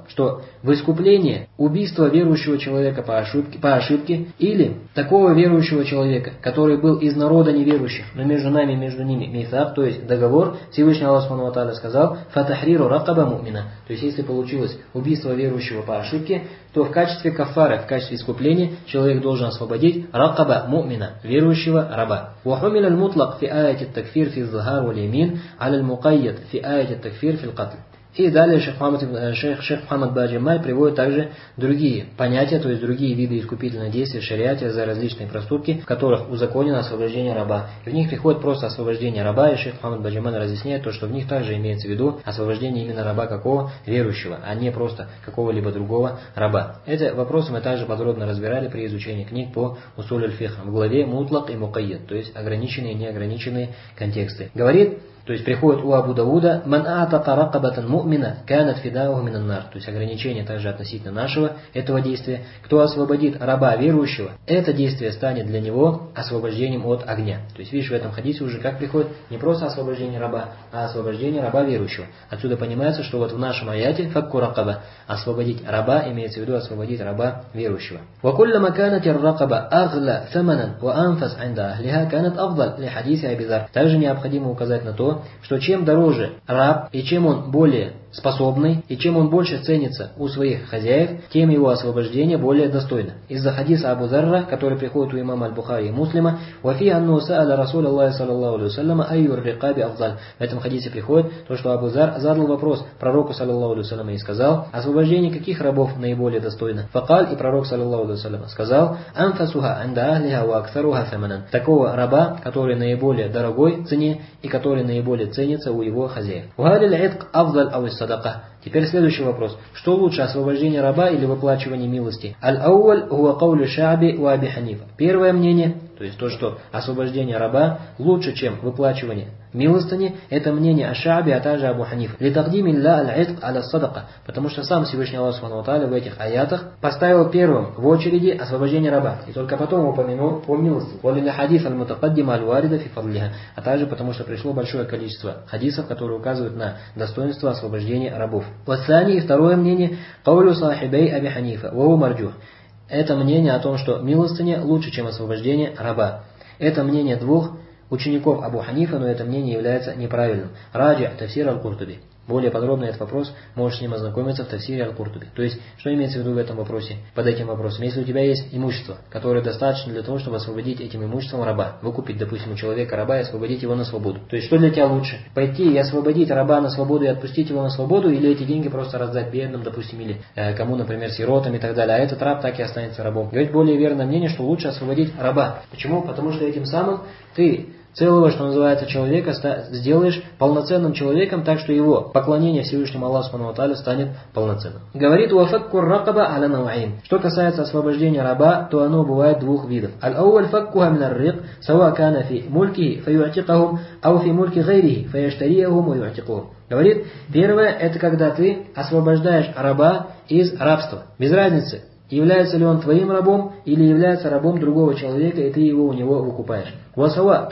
в искупление убийства верующего человека по ошибке или такого верующего человека, который был из народа неверующих, но между нами и между ними мисак, то есть договор, Всевышний Аллах Субхану ва Тааля сказал «Фатахриру ракаба му'мина». То есть если получилось убийство верующего по ошибке, то в качестве кафары, в качестве искупления человек должен освободить ракаба му'мина, верующего раба. وحمل المطلق في آية التكفير في الظهار واليمين على المقيد في آية التكفير في القتل. И далее шейх Мухаммад Баджамаль приводит также другие понятия, то есть другие виды искупительных действий в шариате за различные проступки, в которых узаконено освобождение раба. И в них приходит просто освобождение раба, и шейх Мухаммад Баджамаль разъясняет то, что в них также имеется в виду освобождение именно раба какого? Верующего, а не просто какого-либо другого раба. Эти вопросы мы также подробно разбирали при изучении книг по усуль аль-фикх в главе мутлак и мукайяд, то есть ограниченные и неограниченные контексты. Говорит, то есть приходит у Абу Дауда «Ман аатака ракабатан му'мина канат фидауху минан нар». То есть ограничение также относительно нашего этого действия. Кто освободит раба верующего, это действие станет для него освобождением от огня. То есть видишь, в этом хадисе уже как приходит не просто освобождение раба, а освобождение раба верующего. Отсюда понимается, что вот в нашем аяте «факку ракаба» освободить раба, имеется в виду освободить раба верующего. وَكُلَّمَا كَانَتِ الرَّقَبَةُ أَغْلَى ثَمَنًا وَأَنْفَسْ عِنْدَ أَهْلِهَا كَانَتْ أَفْضَلَ لِحَدِيثِ أبي ذر. Также необходимо указать на то, что чем дороже раб, и чем он более способный, и чем он больше ценится у своих хозяев, тем его освобождение более достойно. Из-за хадиса Абу Зарра, который приходит у имама Аль-Бухари и Муслима, «Вафи анну са'аля Расул Аллахи саллаллаху алейхи вассаляма айюр рикаби афдаль». В этом хадисе приходит то, что Абу Зар задал вопрос пророку саллаллаху алейхи вассаляма и сказал, освобождение каких рабов наиболее достойно? Факаль, и пророк саллаллаху алейхи вассаляма сказал, «Анфасуха анда ахлиха ва аксаруха саманан». Такого раба, который наиболее дорогой цене и который наиболее ценится у его хозяев. «Валил итк афдаль авис садака». Теперь следующий вопрос. Что лучше, освобождение раба или выплачивание милости? Аль-ауаль хуа каулю шааби ва Аби Ханифа. Первое мнение, то есть то, что освобождение раба лучше, чем выплачивание милостыни, это мнение Аш-Шааби, а также Абу Ханифа. Литагдими ля аль-итк аля садака. Потому что сам Всевышний Аллах Субхану ва Тааля в этих аятах поставил первым в очереди освобождение раба. И только потом упомянул о милости. Валиля хадис аль-мутакаддима аль-варида фи фадлиха. А также потому что пришло большое количество хадисов, которые указывают на достоинство освобождения рабов. Вассани, и второе мнение, каулю сахибей Аби Ханифа, вау марджух. Это мнение о том, что милостыня лучше, чем освобождение раба. Это мнение двух учеников Абу Ханифа, но это мнение является неправильным. Раджи тафсир аль-Куртуби. Более подробно этот вопрос можешь с ним ознакомиться в тафсире аль-Куртуби. То есть, что имеется в виду в этом вопросе, под этим вопросом? Если у тебя есть имущество, которое достаточно для того, чтобы освободить этим имуществом раба, выкупить, допустим, у человека раба и освободить его на свободу. То есть, что для тебя лучше? Пойти и освободить раба на свободу и отпустить его на свободу, или эти деньги просто раздать бедным, допустим, или кому, например, сиротам и так далее, а этот раб так и останется рабом. Говорит более верное мнение, что лучше освободить раба. Почему? Потому что этим самым ты целого, что называется, человека сделаешь полноценным человеком, так что его поклонение Всевышнему Аллаху Субхану ва Тааля станет полноценным. Говорит уафакку ракаба аля наваин. Что касается освобождения раба, то оно бывает двух видов. Аль-ауаль факкуха мин ар-рик, сава кана фи мулькихи фаюатикахум, ау фи мульки гайрихи фаяштариахум ва юатикухум. Говорит, первое, это когда ты освобождаешь раба из рабства. Без разницы, является ли он твоим рабом или является рабом другого человека, и ты его у него выкупаешь. И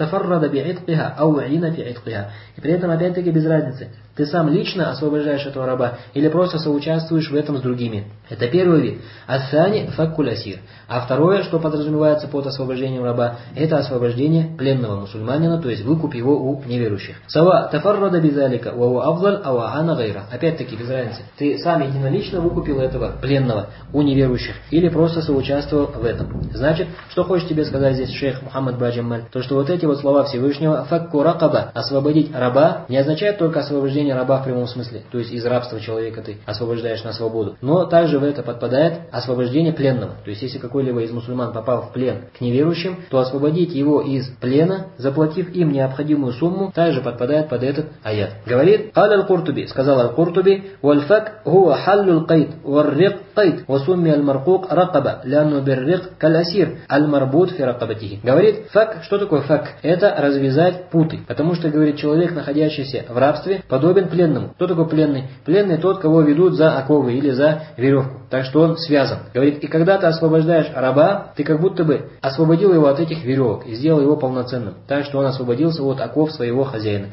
при этом опять-таки без разницы, ты сам лично освобождаешь этого раба или просто соучаствуешь в этом с другими. Это первый вид. Ас-сани факкуль асир. А второе, что подразумевается под освобождением раба, это освобождение пленного мусульманина, то есть выкуп его у неверующих. Сава тафаррада бизалика ва афдаль ау аана гайра. Опять-таки без разницы, ты сам единолично выкупил этого пленного у неверующих или просто соучаствовал в этом. Значит, что хочет тебе сказать здесь шейх Мухаммад Баджамаль? То, что вот эти вот слова Всевышнего факку ракаба, освободить раба, не означает только освобождение раба в прямом смысле, то есть из рабства человека ты освобождаешь на свободу, но также в это подпадает освобождение пленного. То есть если какой-либо из мусульман попал в плен к неверующим, то освободить его из плена, заплатив им необходимую сумму, также подпадает под этот аят. Говорит «Каля аль-Куртуби», сказал аль-Куртуби, «Валь-фак хуа халлю аль-кайд, вар-рик кайд, васумми аль-маркук ракаба, ляну бир-рик каль-асир, аль-марбут фи ракабатихи». Говорит, фак, что такое фак? Это развязать путы, потому что, говорит, человек, находящийся в рабстве, подобен подобен пленному. Кто такой пленный? Пленный тот, кого ведут за оковы или за веревку. Так что он связан. Говорит, и когда ты освобождаешь раба, ты как будто бы освободил его от этих веревок и сделал его полноценным. Так что он освободился от оков своего хозяина.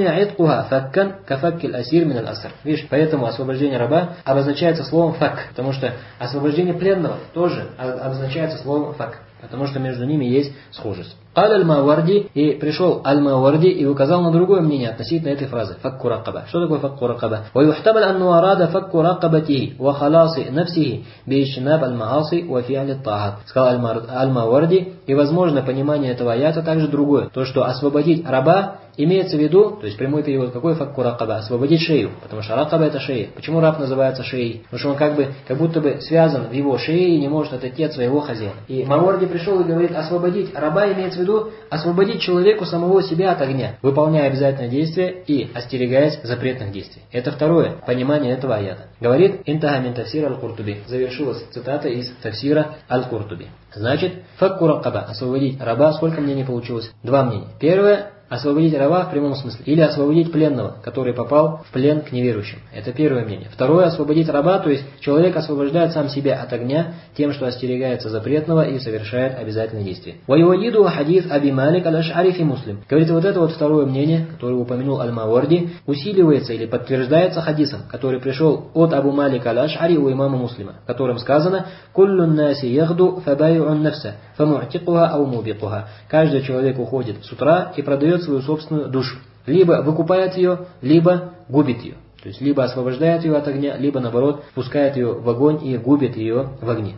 Видишь, поэтому освобождение раба обозначается словом фак. Потому что освобождение пленного тоже обозначается словом фак. Потому что между ними есть схожесть. Каль аль-Маварди, и пришел аль-Маварди и указал на другое мнение относительно этой фразы. Факку ракаба. Что такое факку ракаба? Ва юхтамаль анну арада факку ракабатихи ва халаси нафсихи биишнаб аль-мааси ва фи'аль ат-таат. Сказал аль-Маварди, и возможно понимание этого аята также другое. То, что освободить раба имеется в виду, то есть прямой перевод, какой факку ракаба? Освободить шею. Потому что ракаба это шея. Почему раб называется шеей? Потому что он как будто бы связан в его шее и не может отойти от своего хозяина. И Маварди пришел и говорит, освободить раба имеется в виду освободить человеку самого себя от огня, выполняя обязательное действие и остерегаясь запретных действий. Это второе понимание этого аята. Говорит интаха мин тафсир аль-Куртуби. Завершилась цитата из тафсира аль-Куртуби. Значит, факку ракаба, освободить раба, сколько мнений получилось? Два мнения. Первое, освободить раба в прямом смысле. Или освободить пленного, который попал в плен к неверующим. Это первое мнение. Второе, освободить раба, то есть человек освобождает сам себя от огня тем, что остерегается запретного и совершает обязательные действия. Ваюадиду хадис Аби Малик аль-Аш'ари фи Муслим. Говорит, вот это вот второе мнение, которое упомянул Аль-Маварди, усиливается или подтверждается хадисом, который пришел от Абу Малика аль-Аш'ари у имама Муслима, в котором сказано «Куллун наси яхду фабайу'ун нафса, фаму'тикуха ау мубикуха». Каждый человек уходит с утра и продает свою собственную душу. Либо выкупает ее, либо губит ее. То есть, либо освобождает ее от огня, либо, наоборот, пускает ее в огонь и губит ее в огне.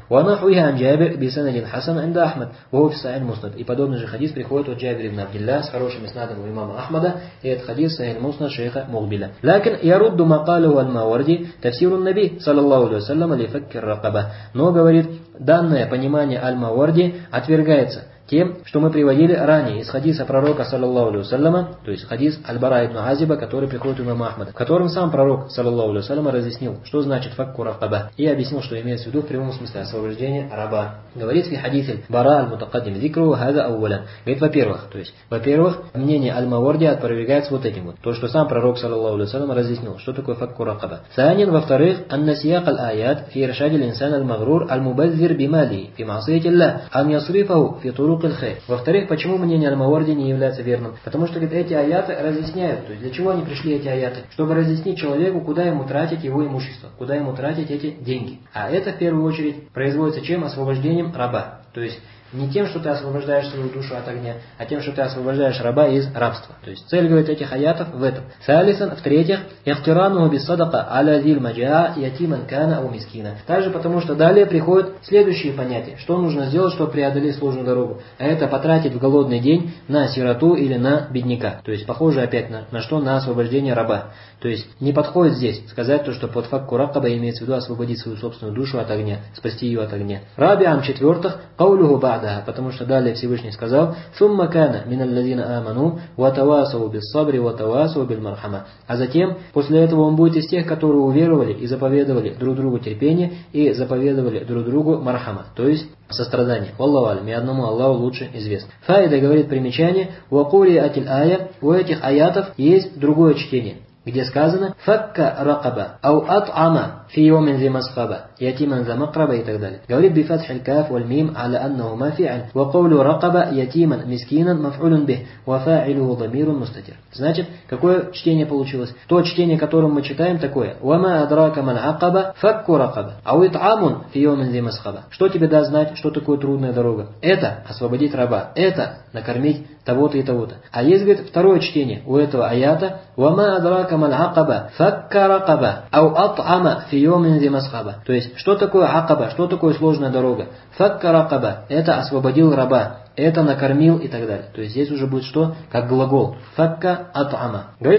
И подобный же хадис приходит от Джабир ибн Абдилля с хорошим иснадом у имама Ахмада, и это хадис Сахих Муснад шейха Мугбиля. Лакин ярудду макалуху аль-Маварди тафсирун наби, саллаллаху алейхи вассалям, ли факкир ракаба. Но, говорит, данное понимание аль-Маварди отвергается тем, что мы приводили ранее из хадиса пророка, саллаллаху алейхи вассаляма, то есть хадис Аль-Бара ибн Азиба, который приходит у имама Ахмада, в котором сам пророк, саллаллаху алейхи вассаляма, разъяснил, что значит факку ракаба, и объяснил, что имеется в виду в прямом смысле освобождение раба. Говорит в хадисе Бара аль-Мутакаддим зикру хаза ауваля. Говорит, во-первых, мнение Аль-Маварди опровергается вот этим вот, то, что сам пророк, саллаллаху алейхи вассаляма, разъяснил, что такое факку ракаба. Санин, во-вторых, аннасияк аль-аят фи иршади л-инсан аль-магрур аль-мубаззир бимали фи маасиятилля ан ясрифаху фи турук. Во-вторых, почему мнение Аль-Маварди не является верным? Потому что эти аяты разъясняют, то есть для чего они пришли эти аяты? Чтобы разъяснить человеку, куда ему тратить его имущество, куда ему тратить эти деньги. А это в первую очередь производится чем? Освобождением раба. То есть не тем, что ты освобождаешь свою душу от огня, а тем, что ты освобождаешь раба из рабства. То есть цель, говорит, этих аятов в этом. Салисан, в-третьих, ихтирануху bis садака аля зил маджаа ятиман кана ау мискина. Также потому, что далее приходят следующие понятия. Что нужно сделать, чтобы преодолеть сложную дорогу? А это потратить в голодный день на сироту или на бедняка. То есть похоже опять на что? На освобождение раба. То есть не подходит здесь сказать то, что под факку ракаба имеется в виду освободить свою собственную душу от огня, спасти ее от огня. Рабиам, в-четвертых, каулюху ба'даха, потому что далее Всевышний сказал «Сумма кана миналлазина аману ватавасау биссабри ватавасау билмархама». А затем, после этого он будет из тех, которые уверовали и заповедовали друг другу терпение и заповедовали друг другу мархама, то есть сострадание. Аллаху алям, и одному Аллаху лучше известно. Фаида говорит примечание «Вакури атиль ая», у этих аятов есть другое чтение, где сказано «факка ракаба» ау ат'ама фи йомин зи масхаба ятиман за макраба и так далее. Говорит бифатх аль-каф валь-мим аля аннаху мафи'аль ва кавлю ракаба ятиман мискинан маф'улун бих ва фа'илуху дамирун мустатир. Значит, какое чтение получилось? То чтение, которым мы читаем, такое «Вама адрака мал акаба факку ракаба ау ит'амун фи йомин зи масхаба». Что тебе даст знать, что такое трудная дорога? Это освободить раба, это накормить того-то и того-то. А есть, говорит, второе чтение у этого аята «Вама адрака мал акаба факка ракаба ау ат'ама фи йомин зи масхаба». То есть, что такое акаба, что такое сложная дорога? Факка ракаба – это освободил раба, это накормил и так далее. То есть здесь уже будет что? Как глагол. Факка ат'ама. Говорит,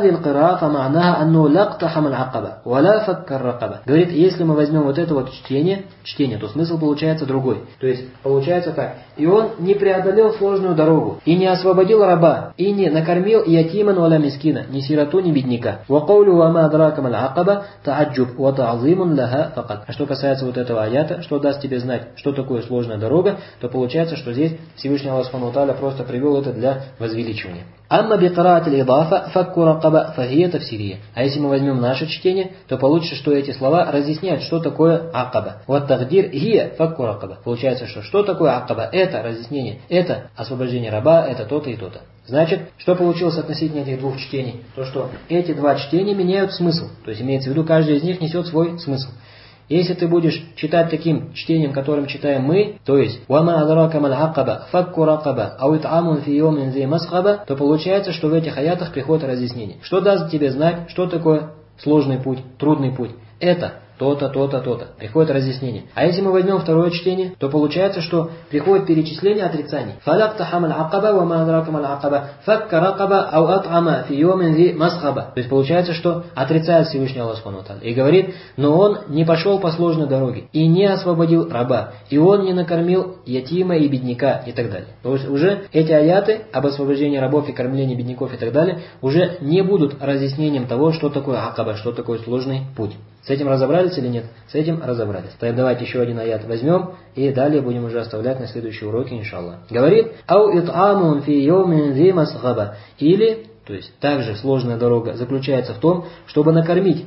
говорит, если мы возьмем вот это вот чтение, то смысл получается другой. То есть получается так. И он не преодолел сложную дорогу, и не освободил раба, и не накормил ятиман валя мискина, ни сироту, ни бедняка. А что касается вот этого аята, что даст тебе знать, что такое сложная дорога, то получается, что здесь Всевышний Аллах Субхану ва Тааля просто привел это для возвеличивания. Амма бикараат аль-идафа факку ракаба фахия тафсирия. А если мы возьмем наше чтение, то получится, что эти слова разъясняют, что такое акаба. Вот тагдир гия факку ракаба. Получается, что такое акаба? Это разъяснение, это освобождение раба, это то-то и то-то. Значит, что получилось относительно этих двух чтений? То, что эти два чтения меняют смысл. То есть имеется в виду, каждый из них несет свой смысл. Если ты будешь читать таким чтением, которым читаем мы, то есть «Вама адрака маль акаба, факку ракаба, ау ит'амун фи йомин зи масхаба», то получается, что в этих аятах приходит разъяснение. Что даст тебе знать, что такое сложный путь, трудный путь? Это то-то, то-то, то-то. Приходит разъяснение. А если мы возьмем второе чтение, то получается, что приходит перечисление отрицаний. «Фалактахам аль-акаба, вама адрака маль акаба, факка ракаба, ау ат'ама фи йомин зи масхаба». То есть получается, что отрицает Всевышний Аллах Субхану ва Тааля. И говорит, но он не пошел по сложной дороге, и не освободил раба, и он не накормил ятима и бедняка, и так далее. То есть уже эти аяты об освобождении рабов и кормлении бедняков и так далее, уже не будут разъяснением того, что такое акаба, что такое сложный путь. С этим разобрались или нет? С этим разобрались. Тогда давайте еще один аят возьмем и далее будем уже оставлять на следующие уроки, иншаллах. Говорит, «Ау ит'амун фи йомин зи масхаба». Или, то есть также сложная дорога заключается в том, чтобы накормить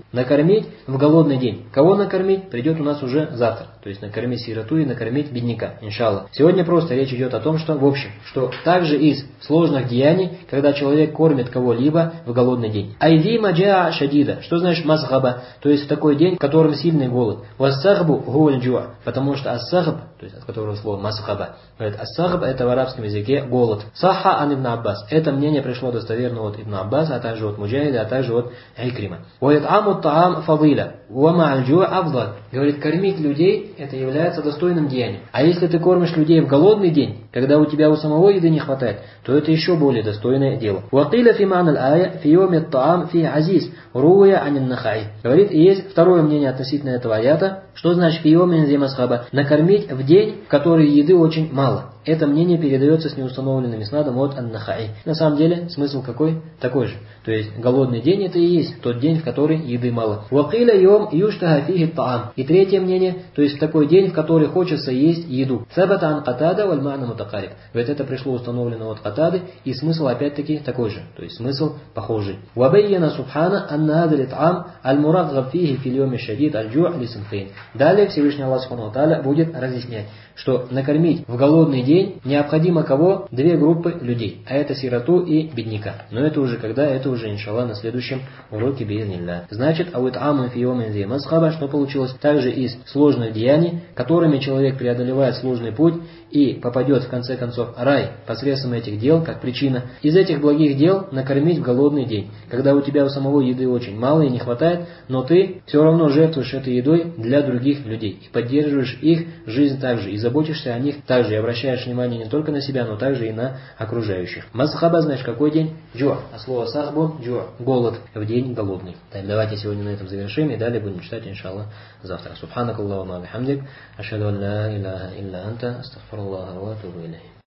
в голодный день. Кого накормить, придет у нас уже завтра. То есть накормить сироту и накормить бедняка, иншаллах. Сегодня просто речь идет о том, что в общем, что также из сложных деяний, когда человек кормит кого-либо в голодный день. Айди маджа шадида. Что значит масхаба? То есть в такой день, в котором сильный голод. Вассахбу гуаль джуа. Потому что ассахб, то есть от которого слово масхаба. Говорит, ассахб это в арабском языке голод. Саха ан ибн Аббас. Это мнение пришло достоверно от Ибн Аббаса, а также от Муджахида, а также от Икрима. Ваит'аму таам фадила. Уама аль-джуа афдал. Говорит, кормить людей это является достойным деянием. А если ты кормишь людей в голодный день, когда у тебя у самого еды не хватает, то это еще более достойное дело. Вакиля фи ман аль-ая фи йоми таам фи азиз руя анин нахай. Говорит, и есть второе мнение относительно этого аята. Что значит фи йоми зи масхаба? Накормить в день, в который еды очень мало. Это мнение передается с неустановленным иснадом от ан-Нахаи. На самом деле, смысл какой? Такой же. То есть, голодный день это и есть тот день, в который еды мало. Вакиля йом юштага фихи таам. И третье мнение, то есть, в такой день, в который хочется есть еду. Сабата ан катада валь ма'на мутакариб. Ведь это пришло установлено от катады, и смысл опять-таки такой же. То есть, смысл похожий. Вабайяна субхана анна хаза лит'ам аль-мураггаб фихи фил йоми шадид аль-джу' ли синфейн. Далее Всевышний Аллах Субхану ва Тааля будет разъяснять, что накормить в голодный день необходимо кого? Две группы людей. А это сироту и бедняка. Но это уже когда? Это уже, иншаллах, на следующем уроке биизнилля. Значит, ауит'амун фи йомин зи масхаба, что получилось также из сложных деяний, которыми человек преодолевает сложный путь и попадет в конце концов в рай посредством этих дел, как причина. Из этих благих дел накормить в голодный день, когда у тебя у самого еды очень мало и не хватает, но ты все равно жертвуешь этой едой для других людей и поддерживаешь их жизнь также, и заботишься о них также, и обращаешь внимание не только на себя, но также и на окружающих. Масхаба, знаешь, какой день? Джуа. А слово сахбу, джуа, голод, в день голодный. Так, давайте сегодня на этом завершим, и далее будем читать, иншаллах, завтра. Субханакаллаху ва бихамдик, ашхаду ан ла илляха илля анта, астагфируллаха ва атубу илейх.